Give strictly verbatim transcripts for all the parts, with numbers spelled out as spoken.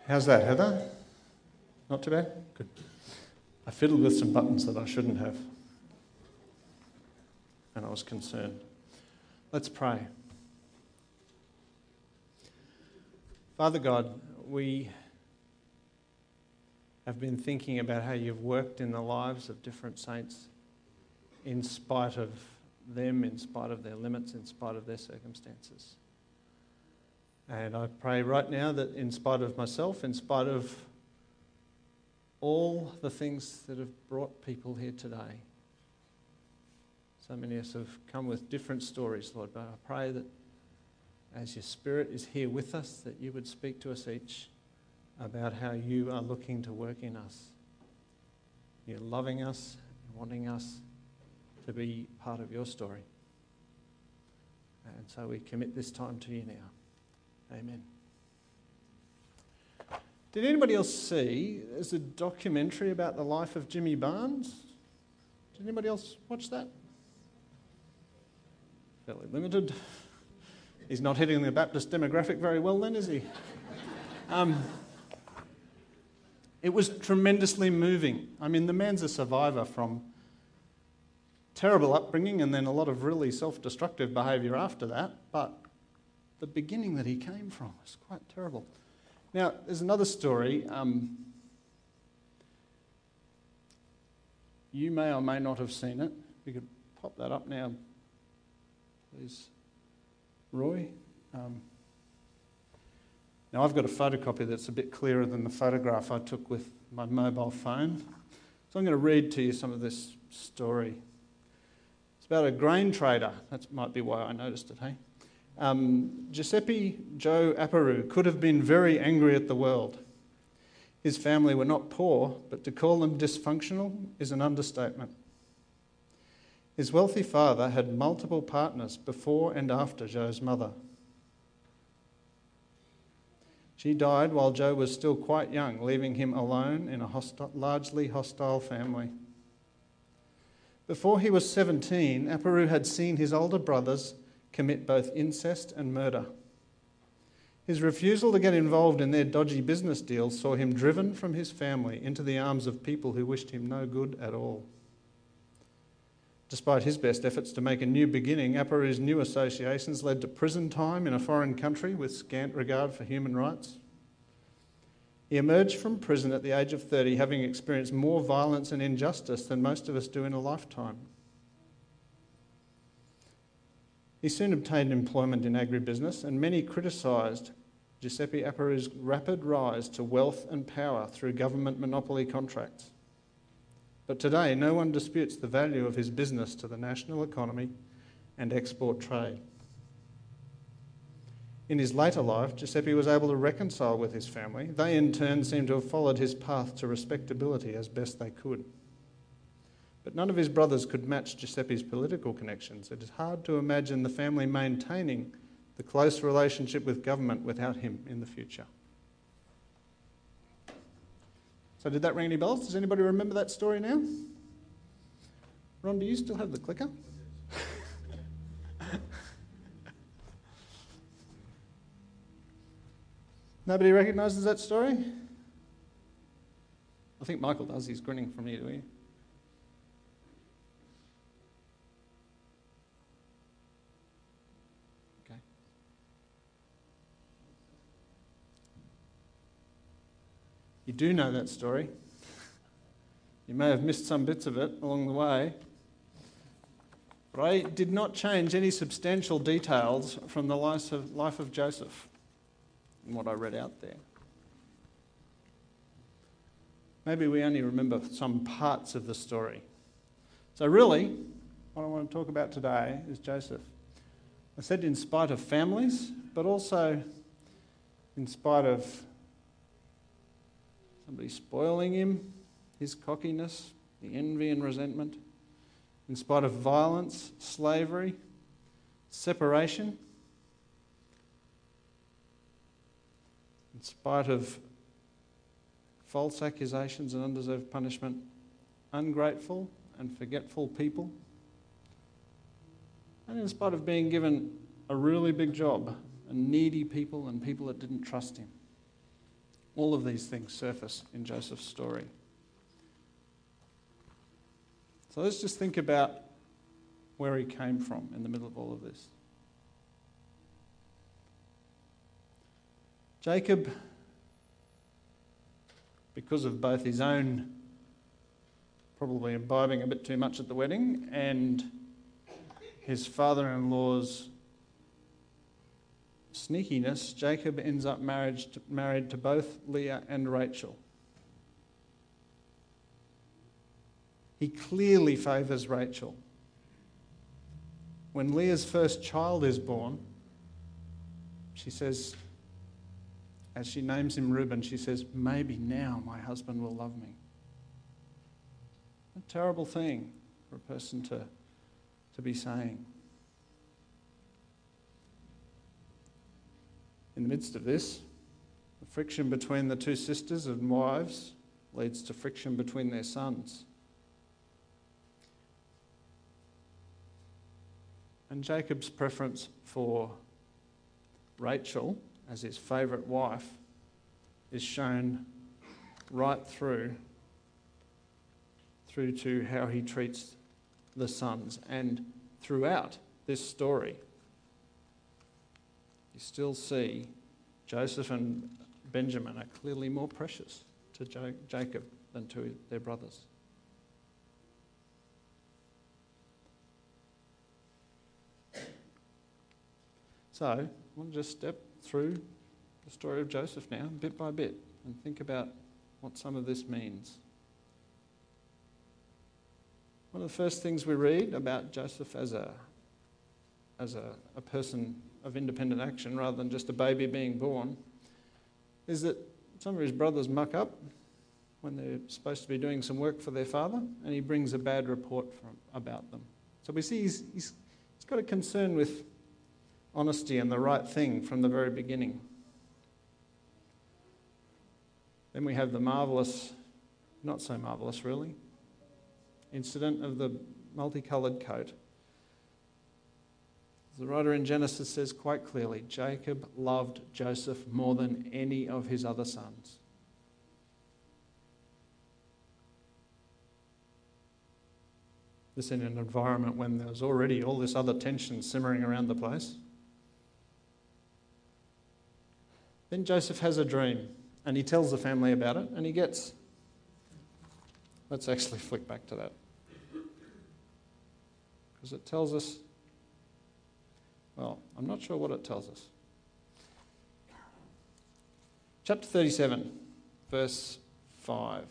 How's that, Heather? Not too bad? Good. I fiddled with some buttons that I shouldn't have. And I was concerned. Let's pray. Father God, we have been thinking about how you've worked in the lives of different saints in spite of them, in spite of their limits, in spite of their circumstances. And I pray right now that in spite of myself, in spite of all the things that have brought people here today, so many of us have come with different stories, Lord, but I pray that as your Spirit is here with us, that you would speak to us each about how you are looking to work in us. You're loving us, wanting us to be part of your story. And so we commit this time to you now. Amen. Did anybody else see, there's a documentary about the life of Jimmy Barnes? Did anybody else watch that? Fairly limited. He's not hitting the Baptist demographic very well then, is he? um, it was tremendously moving. I mean, the man's a survivor from terrible upbringing and then a lot of really self-destructive behaviour after that, but the beginning that he came from was quite terrible. Now, there's another story. Um, you may or may not have seen it. We could pop that up now, please, Roy. Um, now, I've got a photocopy that's a bit clearer than the photograph I took with my mobile phone. So I'm going to read to you some of this story. It's about a grain trader. That might be why I noticed it, hey? Um, Giuseppe Joe Apparu could have been very angry at the world. His family were not poor, but to call them dysfunctional is an understatement. His wealthy father had multiple partners before and after Joe's mother. She died while Joe was still quite young, leaving him alone in a hostile, largely hostile family. Before he was seventeen, Apparu had seen his older brothers commit both incest and murder. His refusal to get involved in their dodgy business deals saw him driven from his family into the arms of people who wished him no good at all. Despite his best efforts to make a new beginning, Apparu's new associations led to prison time in a foreign country with scant regard for human rights. He emerged from prison at the age of thirty, having experienced more violence and injustice than most of us do in a lifetime. He soon obtained employment in agribusiness, and many criticised Giuseppe Apparu's rapid rise to wealth and power through government monopoly contracts. But today, no one disputes the value of his business to the national economy and export trade. In his later life, Giuseppe was able to reconcile with his family. They, in turn, seem to have followed his path to respectability as best they could. But none of his brothers could match Giuseppe's political connections. It is hard to imagine the family maintaining the close relationship with government without him in the future. So did that ring any bells? Does anybody remember that story now? Ron, do you still have the clicker? Nobody recognises that story? I think Michael does. He's grinning from ear to ear. You do know that story. You may have missed some bits of it along the way. But I did not change any substantial details from the life of, life of Joseph in what I read out there. Maybe we only remember some parts of the story. So really, what I want to talk about today is Joseph. I said in spite of families, but also in spite of somebody spoiling him, his cockiness, the envy and resentment, in spite of violence, slavery, separation, in spite of false accusations and undeserved punishment, ungrateful and forgetful people, and in spite of being given a really big job and needy people and people that didn't trust him. All of these things surface in Joseph's story. So let's just think about where he came from in the middle of all of this. Jacob, because of both his own probably imbibing a bit too much at the wedding and his father-in-law's sneakiness, Jacob ends up married to, married to both Leah and Rachel. He clearly favours Rachel. When Leah's first child is born, she says, as she names him Reuben, she says, maybe now my husband will love me. A terrible thing for a person to, to be saying. In the midst of this, the friction between the two sisters and wives leads to friction between their sons. And Jacob's preference for Rachel as his favourite wife is shown right through, through to how he treats the sons. And throughout this story, you still see Joseph and Benjamin are clearly more precious to jo- Jacob than to their brothers. So, I want to just step through the story of Joseph now, bit by bit, and think about what some of this means. One of the first things we read about Joseph as a, as a, a person of independent action rather than just a baby being born is that some of his brothers muck up when they're supposed to be doing some work for their father, and he brings a bad report from, about them. So we see he's, he's, he's got a concern with honesty and the right thing from the very beginning. Then we have the marvellous, not so marvellous really, incident of the multicoloured coat. The writer in Genesis says quite clearly, Jacob loved Joseph more than any of his other sons. This in an environment when there was already all this other tension simmering around the place. Then Joseph has a dream and he tells the family about it and he gets... Let's actually flick back to that. Because it tells us... Well, I'm not sure what it tells us. Chapter thirty-seven, verse five.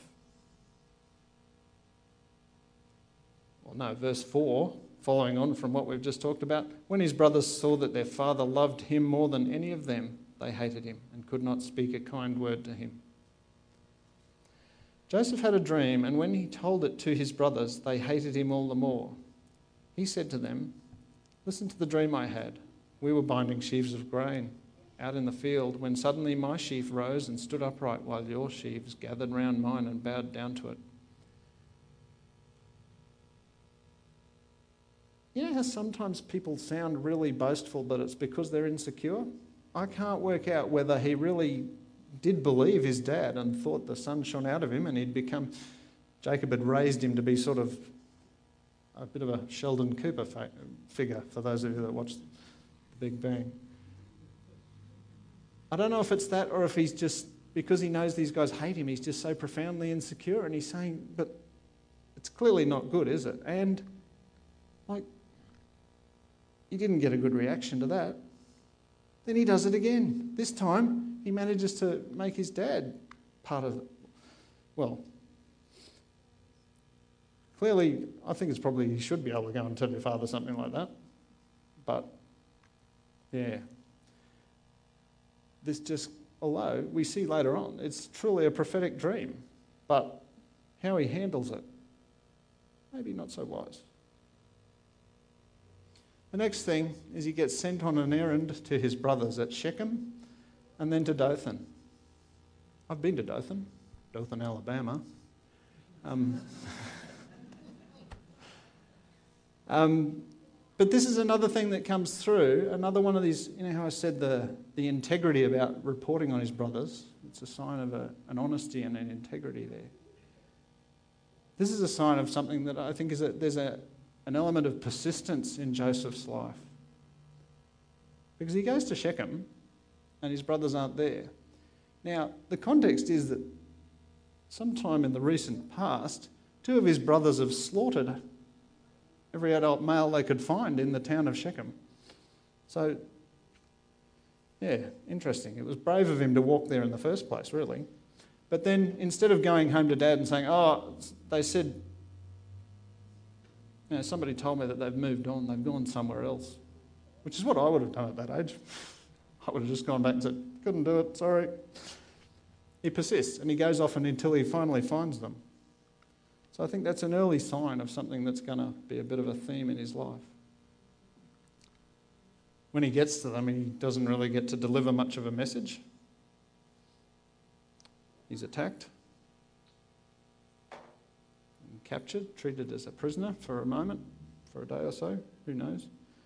Well, no, verse four, following on from what we've just talked about. When his brothers saw that their father loved him more than any of them, they hated him and could not speak a kind word to him. Joseph had a dream, and when he told it to his brothers, they hated him all the more. He said to them, "Listen to the dream I had. We were binding sheaves of grain out in the field when suddenly my sheaf rose and stood upright while your sheaves gathered round mine and bowed down to it." You know how sometimes people sound really boastful, but it's because they're insecure? I can't work out whether he really did believe his dad and thought the sun shone out of him and he'd become... Jacob had raised him to be sort of a bit of a Sheldon Cooper fa- figure, for those of you that watched The Big Bang. I don't know if it's that or if he's just, because he knows these guys hate him, he's just so profoundly insecure and he's saying, but it's clearly not good, is it? And, like, he didn't get a good reaction to that. Then he does it again. This time, he manages to make his dad part of it. Well, clearly, I think it's probably he should be able to go and tell your father something like that. But, yeah. This just, although we see later on, it's truly a prophetic dream. But how he handles it, maybe not so wise. The next thing is he gets sent on an errand to his brothers at Shechem and then to Dothan. I've been to Dothan, Dothan, Alabama. Um, um, but this is another thing that comes through, another one of these, you know how I said the, the integrity about reporting on his brothers. It's a sign of a, an honesty and an integrity there. This is a sign of something that I think is a, there's a, an element of persistence in Joseph's life. Because he goes to Shechem and his brothers aren't there. Now, the context is that sometime in the recent past, two of his brothers have slaughtered every adult male they could find in the town of Shechem. So, yeah, interesting. It was brave of him to walk there in the first place, really. But then, instead of going home to Dad and saying, oh, they said, you know, somebody told me that they've moved on, they've gone somewhere else, which is what I would have done at that age. I would have just gone back and said, couldn't do it, sorry. He persists, and he goes off and until he finally finds them. So I think that's an early sign of something that's going to be a bit of a theme in his life. When he gets to them, he doesn't really get to deliver much of a message. He's attacked and captured, treated as a prisoner for a moment, for a day or so, who knows.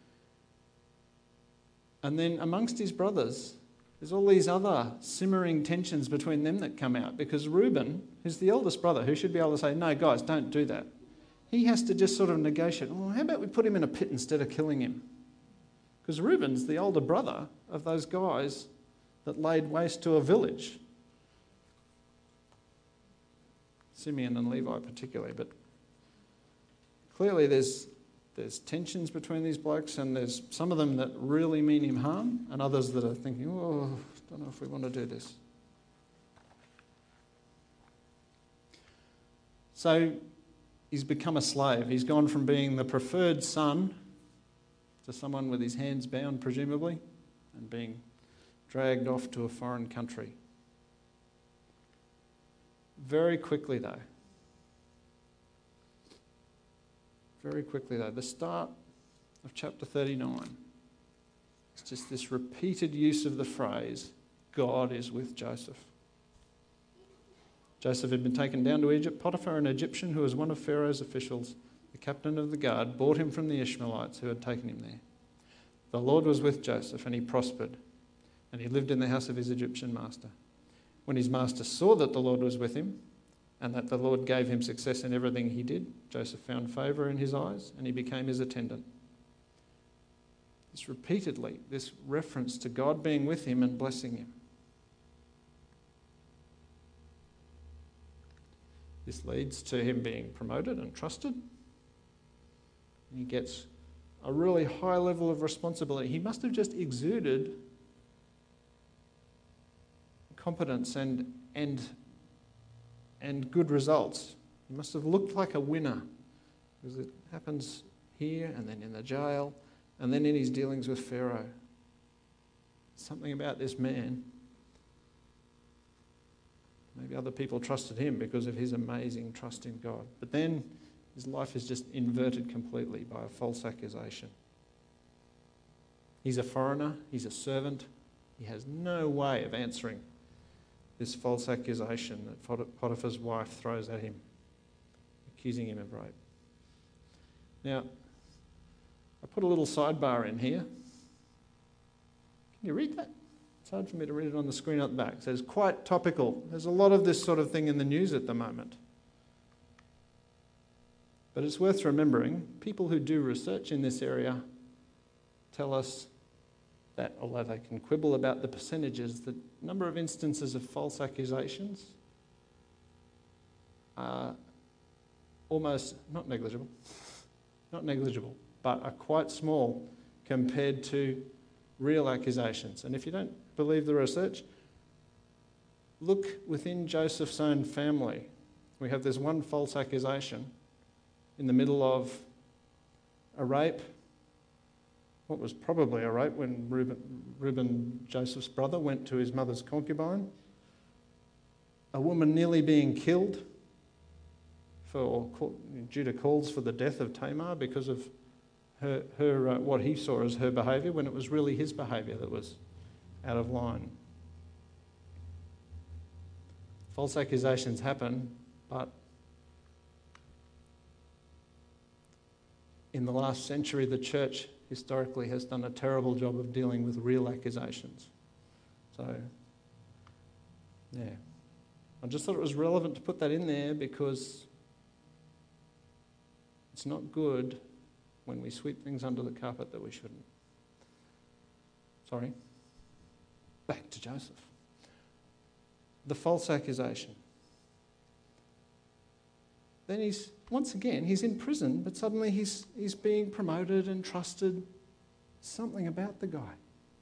And then amongst his brothers, there's all these other simmering tensions between them that come out, because Reuben, who's the eldest brother, who should be able to say, no, guys, don't do that. He has to just sort of negotiate, oh, how about we put him in a pit instead of killing him? Because Reuben's the older brother of those guys that laid waste to a village. Simeon and Levi particularly, but clearly there's there's tensions between these blokes, and there's some of them that really mean him harm, and others that are thinking, oh, don't know if we want to do this. So he's become a slave. He's gone from being the preferred son to someone with his hands bound, presumably, and being dragged off to a foreign country. Very quickly, though, very quickly, though, the start of chapter thirty-nine, it's just this repeated use of the phrase, God is with Joseph. Joseph had been taken down to Egypt. Potiphar, an Egyptian who was one of Pharaoh's officials, the captain of the guard, bought him from the Ishmaelites who had taken him there. The Lord was with Joseph, and he prospered, and he lived in the house of his Egyptian master. When his master saw that the Lord was with him, and that the Lord gave him success in everything he did, Joseph found favour in his eyes, and he became his attendant. This repeatedly, this reference to God being with him and blessing him. This leads to him being promoted and trusted. He gets a really high level of responsibility. He must have just exuded competence and and and good results. He must have looked like a winner, because it happens here and then in the jail and then in his dealings with Pharaoh. Something about this man. Maybe other people trusted him because of his amazing trust in God. But then his life is just inverted completely by a false accusation. He's a foreigner, he's a servant, he has no way of answering this false accusation that Potiphar's wife throws at him, accusing him of rape. Now, I put a little sidebar in here. Can you read that? It's hard for me to read it on the screen at the back. It says, quite topical. There's a lot of this sort of thing in the news at the moment. But it's worth remembering, people who do research in this area tell us that although they can quibble about the percentages, the number of instances of false accusations are almost, not negligible, not negligible, but are quite small compared to real accusations. And if you don't believe the research, look within Joseph's own family. We have this one false accusation in the middle of a rape, what was probably a rape when Reuben, Reuben, Joseph's brother, went to his mother's concubine. A woman nearly being killed for, due to calls for the death of Tamar because of her, her uh, what he saw as her behaviour, when it was really his behaviour that was out of line. False accusations happen, but in the last century, the church historically has done a terrible job of dealing with real accusations. So Yeah. I just thought it was relevant to put that in there because it's not good when we sweep things under the carpet that we shouldn't. Sorry. Back to Joseph. The false accusation. Then he's, once again, he's in prison, but suddenly he's, he's being promoted and trusted. Something about the guy.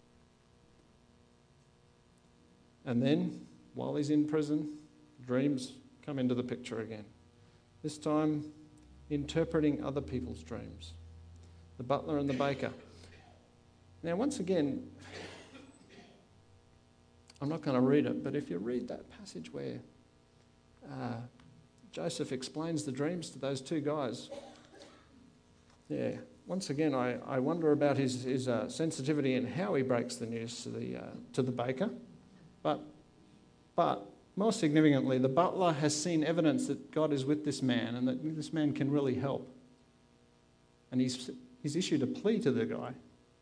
And then, while he's in prison, dreams come into the picture again. This time, interpreting other people's dreams. The butler and the baker. Now, once again, I'm not going to read it, but if you read that passage where uh, Joseph explains the dreams to those two guys, yeah, once again, I, I wonder about his, his uh, sensitivity and how he breaks the news to the, uh, to the baker. But, but more significantly, the butler has seen evidence that God is with this man and that this man can really help. And he's, he's issued a plea to the guy.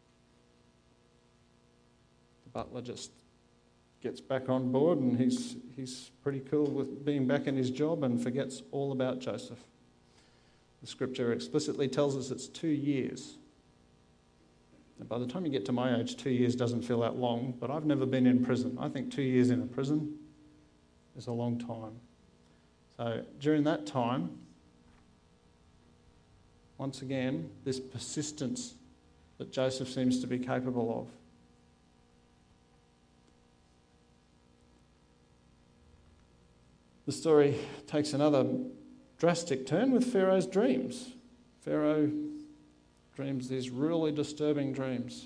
The butler just gets back on board and he's, he's pretty cool with being back in his job and forgets all about Joseph. The scripture explicitly tells us it's two years. And by the time you get to my age, two years doesn't feel that long, but I've never been in prison. I think two years in a prison is a long time. So during that time, once again, this persistence that Joseph seems to be capable of. The story takes another drastic turn with Pharaoh's dreams. Pharaoh dreams these really disturbing dreams.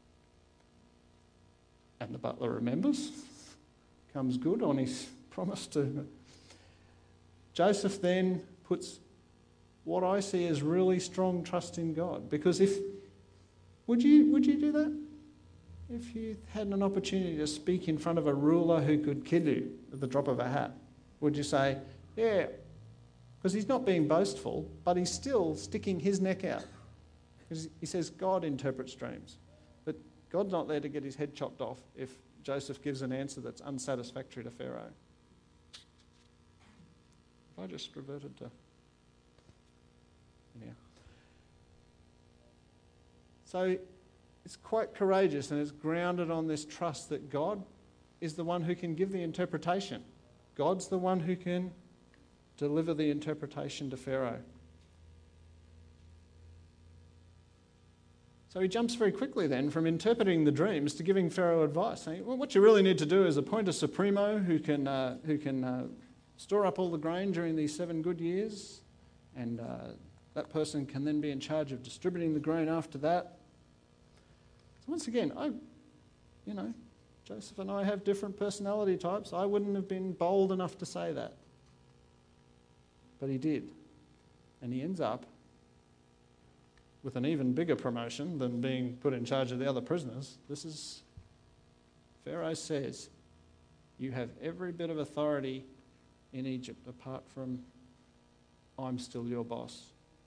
And the butler remembers, comes good on his promise to. Joseph then puts what I see as really strong trust in God. Because if, would you, would you do that? If you had an opportunity to speak in front of a ruler who could kill you at the drop of a hat, would you say, yeah, because he's not being boastful, but he's still sticking his neck out. He says God interprets dreams, but God's not there to get his head chopped off if Joseph gives an answer that's unsatisfactory to Pharaoh. Have I just reverted to... Yeah. So it's quite courageous and it's grounded on this trust that God is the one who can give the interpretation. God's the one who can deliver the interpretation to Pharaoh. So he jumps very quickly then from interpreting the dreams to giving Pharaoh advice, saying, well, what you really need to do is appoint a supremo who can, uh, who can uh, store up all the grain during these seven good years, and uh, that person can then be in charge of distributing the grain after that. So once again, I, you know, Joseph and I have different personality types. I wouldn't have been bold enough to say that. But he did. And he ends up with an even bigger promotion than being put in charge of the other prisoners. This is, Pharaoh says, you have every bit of authority in Egypt apart from I'm still your boss.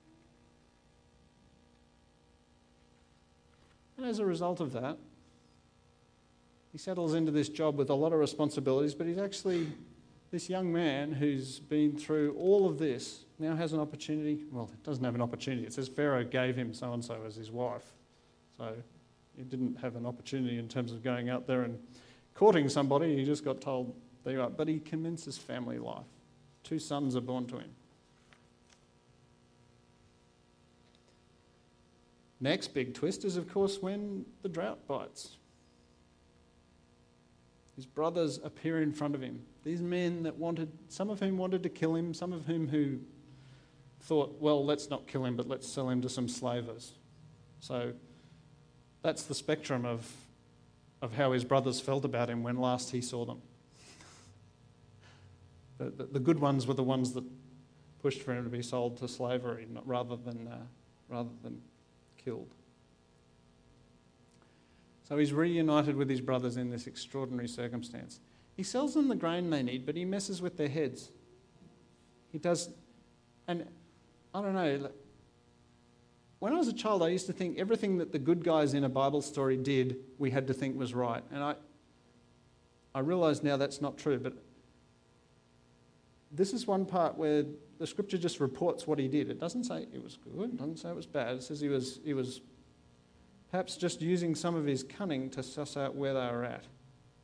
And as a result of that, he settles into this job with a lot of responsibilities, but he's actually, this young man who's been through all of this now has an opportunity. Well, it doesn't have an opportunity. It says Pharaoh gave him so-and-so as his wife. So he didn't have an opportunity in terms of going out there and courting somebody. He just got told, there you are. But he commences family life. Two sons are born to him. Next big twist is, of course, when the drought bites. His brothers appear in front of him. These men that wanted, some of whom wanted to kill him, some of whom who thought, well, let's not kill him, but let's sell him to some slavers. So that's the spectrum of, of how his brothers felt about him when last he saw them. the, the, the good ones were the ones that pushed for him to be sold to slavery, not, rather than uh, rather than killed. So he's reunited with his brothers in this extraordinary circumstance. He sells them the grain they need, but he messes with their heads. He does, and I don't know, when I was a child I used to think everything that the good guys in a Bible story did, we had to think was right. And I, I realise now that's not true, but this is one part where the scripture just reports what he did. It doesn't say it was good, it doesn't say it was bad. It says he was, he was perhaps just using some of his cunning to suss out where they were at.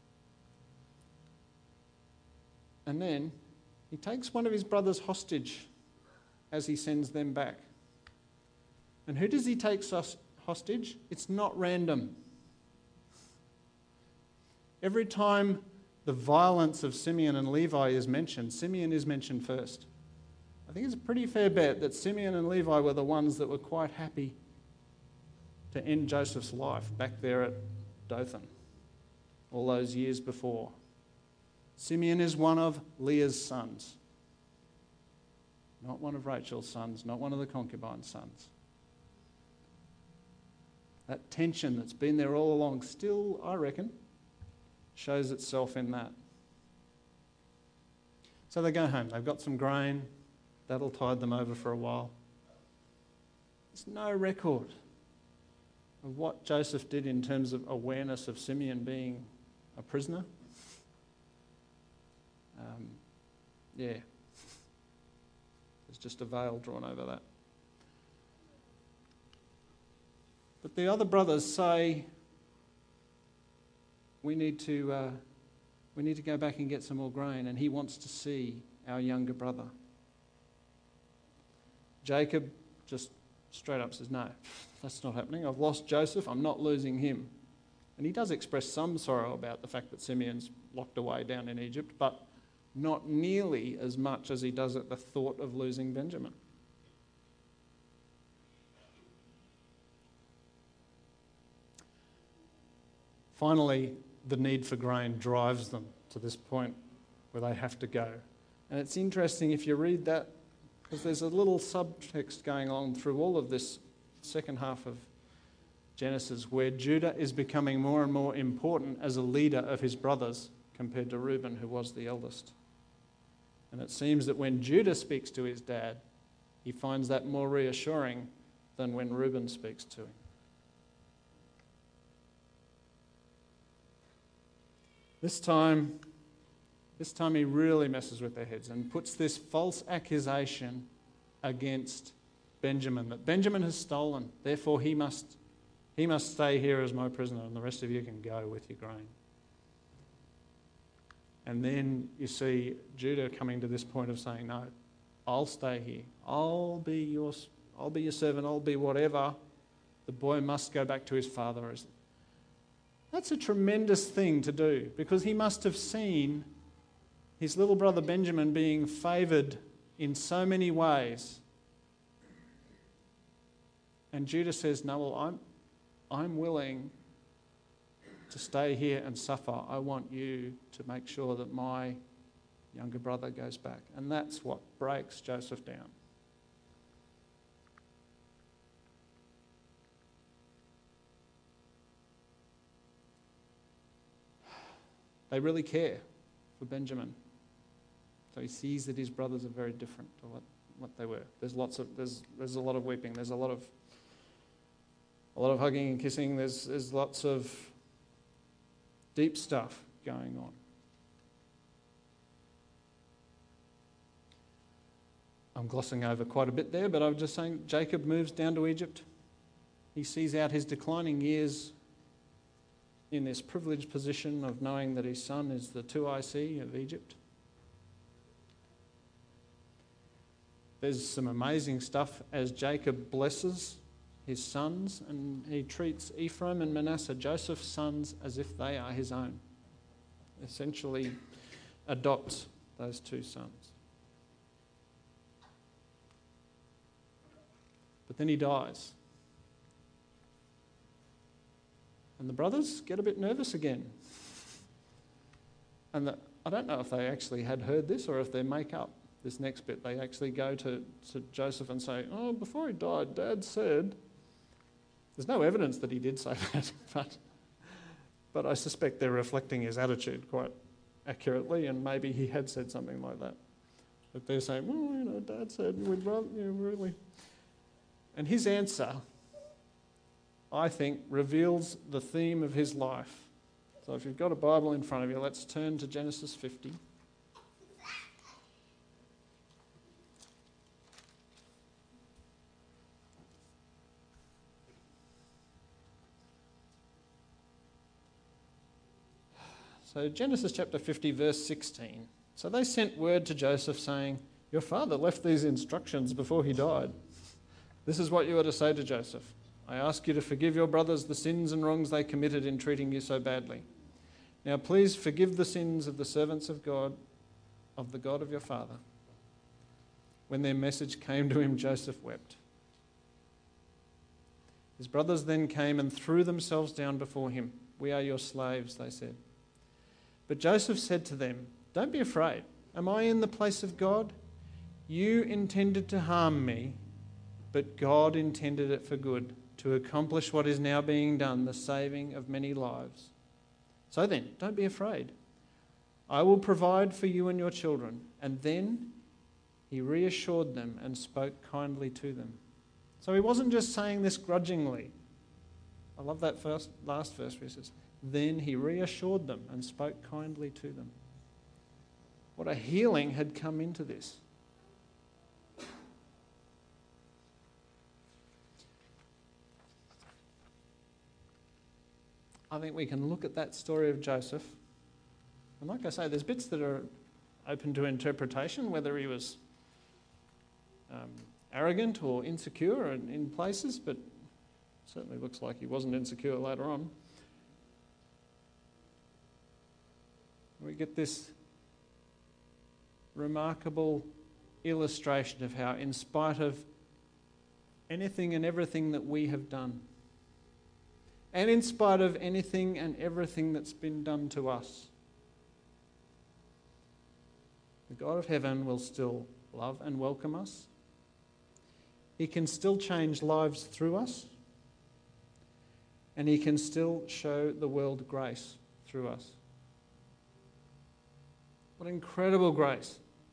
And then he takes one of his brothers hostage as he sends them back. And who does he take hostage? It's not random. Every time the violence of Simeon and Levi is mentioned, Simeon is mentioned first. I think it's a pretty fair bet that Simeon and Levi were the ones that were quite happy to end Joseph's life back there at Dothan all those years before. Simeon is one of Leah's sons, not one of Rachel's sons, not one of the concubine's sons. That tension that's been there all along still, I reckon, shows itself in that. So they go home. They've got some grain. That'll tide them over for a while. There's no record of what Joseph did in terms of awareness of Simeon being a prisoner. Um, yeah. There's just a veil drawn over that. But the other brothers say, we need to uh, we need to go back and get some more grain, and he wants to see our younger brother. Jacob just straight up says, no, that's not happening. I've lost Joseph, I'm not losing him. And he does express some sorrow about the fact that Simeon's locked away down in Egypt, but not nearly as much as he does at the thought of losing Benjamin. Finally, the need for grain drives them to this point where they have to go. And it's interesting if you read that, because there's a little subtext going on through all of this second half of Genesis where Judah is becoming more and more important as a leader of his brothers compared to Reuben, who was the eldest. And it seems that when Judah speaks to his dad, he finds that more reassuring than when Reuben speaks to him. This time, this time he really messes with their heads and puts this false accusation against Benjamin, that Benjamin has stolen, therefore he must, he must stay here as my prisoner and the rest of you can go with your grain. And then you see Judah coming to this point of saying, no, I'll stay here. I'll be your, I'll be your servant, I'll be whatever. The boy must go back to his father. That's a tremendous thing to do, because he must have seen his little brother Benjamin being favoured in so many ways. And Judah says, no, well, I'm, I'm willing to stay here and suffer. I want you to make sure that my younger brother goes back. And that's what breaks Joseph down. They really care for Benjamin. So he sees that his brothers are very different to what, what they were. There's lots of there's there's a lot of weeping. There's a lot of a lot of hugging and kissing. There's there's lots of deep stuff going on. I'm glossing over quite a bit there, but I'm just saying Jacob moves down to Egypt. He sees out his declining years in this privileged position of knowing that his son is the two I C of Egypt. There's some amazing stuff as Jacob blesses his sons, and he treats Ephraim and Manasseh, Joseph's sons, as if they are his own. Essentially adopts those two sons. But then he dies. And the brothers get a bit nervous again. And the, I don't know if they actually had heard this or if they make up this next bit. They actually go to, to Joseph and say, oh, before he died, Dad said... There's no evidence that he did say that, but, but I suspect they're reflecting his attitude quite accurately, and maybe he had said something like that. But they're saying, well, you know, Dad said, we'd rather, you know, really... And his answer, I think, reveals the theme of his life. So if you've got a Bible in front of you, let's turn to Genesis fifty. So Genesis chapter fifty, verse sixteen. So they sent word to Joseph saying, "Your father left these instructions before he died. This is what you are to say to Joseph. I ask you to forgive your brothers the sins and wrongs they committed in treating you so badly. Now please forgive the sins of the servants of God, of the God of your father." When their message came to him, Joseph wept. His brothers then came and threw themselves down before him. "We are your slaves," they said. But Joseph said to them, "Don't be afraid. Am I in the place of God? You intended to harm me, but God intended it for good, to accomplish what is now being done, the saving of many lives. So then, don't be afraid. I will provide for you and your children." And then he reassured them and spoke kindly to them. So he wasn't just saying this grudgingly. I love that first, last verse where he says, "Then he reassured them and spoke kindly to them." What a healing had come into this. I think we can look at that story of Joseph. And like I say, there's bits that are open to interpretation, whether he was um, arrogant or insecure in, in places, but certainly looks like he wasn't insecure later on. We get this remarkable illustration of how, in spite of anything and everything that we have done, and in spite of anything and everything that's been done to us, the God of heaven will still love and welcome us. He can still change lives through us, and he can still show the world grace through us. What incredible grace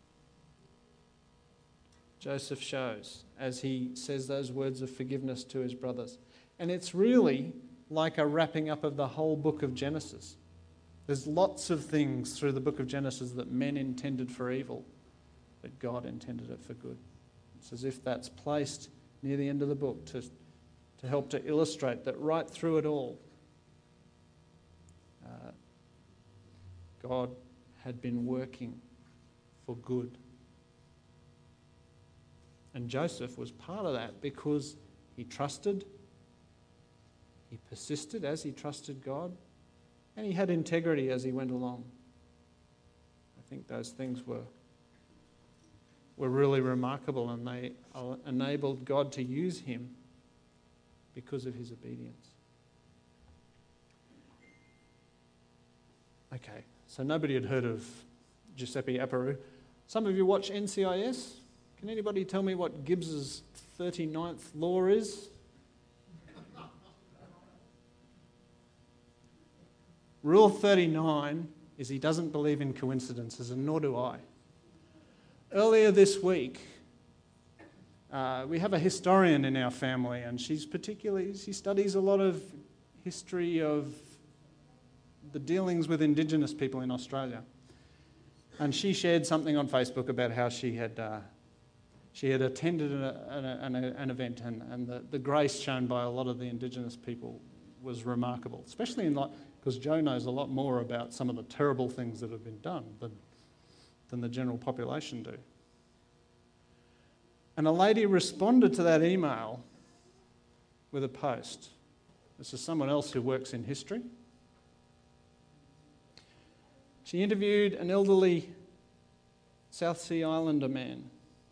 Joseph shows as he says those words of forgiveness to his brothers. And it's really like a wrapping up of the whole book of Genesis. There's lots of things through the book of Genesis that men intended for evil, but God intended it for good. It's as if that's placed near the end of the book to, to help to illustrate that right through it all, uh, God had been working for good. And Joseph was part of that because he trusted, he persisted as he trusted God, and he had integrity as he went along. I think those things were, were really remarkable, and they enabled God to use him because of his obedience. Okay, so nobody had heard of Giuseppe Apparu. Some of you watch N C I S. Can anybody tell me what Gibbs's thirty-ninth law is? Rule thirty-nine is he doesn't believe in coincidences, and nor do I. Earlier this week, uh, we have a historian in our family, and she's particularly, she studies a lot of history of the dealings with Indigenous people in Australia. And she shared something on Facebook about how she had uh, she had attended a, an, an event, and, and the, the grace shown by a lot of the Indigenous people was remarkable, especially in like, because Joe knows a lot more about some of the terrible things that have been done than, than the general population do. And a lady responded to that email with a post. This is someone else who works in history. She interviewed an elderly South Sea Islander man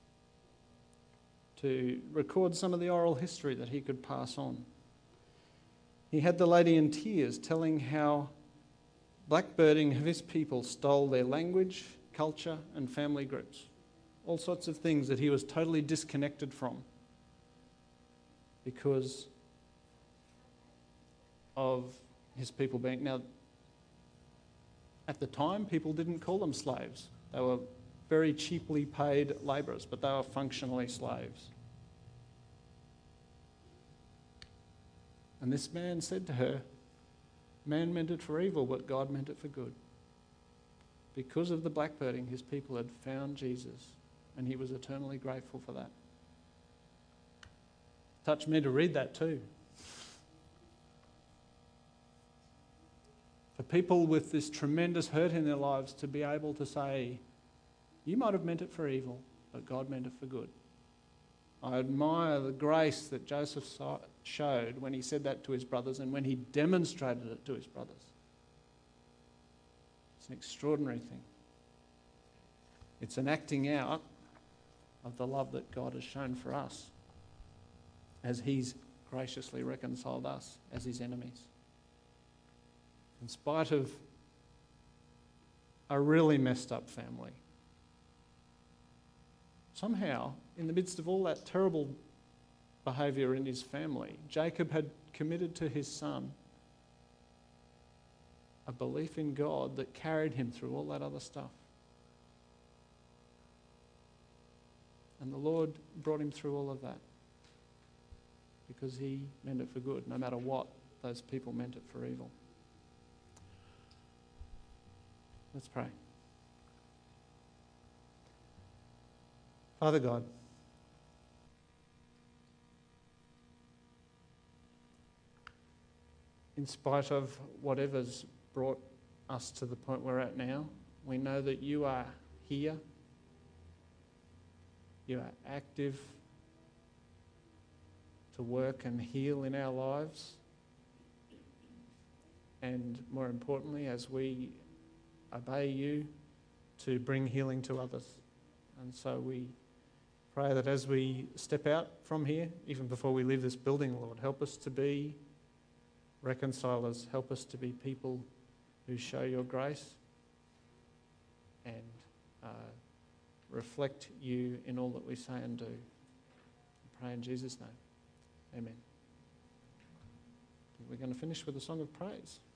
to record some of the oral history that he could pass on. He had the lady in tears telling how blackbirding of his people stole their language, culture, and family groups. All sorts of things that he was totally disconnected from because of his people being... Now, at the time, people didn't call them slaves. They were very cheaply paid labourers, but they were functionally slaves. And this man said to her, Man meant it for evil, but God meant it for good. Because of the blackbirding, his people had found Jesus, and he was eternally grateful for that. Touched me to read that too. For people with this tremendous hurt in their lives to be able to say, you might have meant it for evil, but God meant it for good. I admire the grace that Joseph showed when he said that to his brothers and when he demonstrated it to his brothers. It's an extraordinary thing. It's an acting out of the love that God has shown for us as he's graciously reconciled us as his enemies. In spite of a really messed up family, somehow, in the midst of all that terrible behaviour in his family, Jacob had committed to his son a belief in God that carried him through all that other stuff. And the Lord brought him through all of that because he meant it for good, no matter what those people meant it for evil. Let's pray. Father God, in spite of whatever's brought us to the point we're at now, we know that you are here. You are active to work and heal in our lives. And more importantly, as we obey you, to bring healing to others. And so we pray that as we step out from here, even before we leave this building, Lord, help us to be reconcilers. Help us to be people who show your grace and uh, reflect you in all that we say and do. I pray in Jesus' name. Amen. We're going to finish with a song of praise.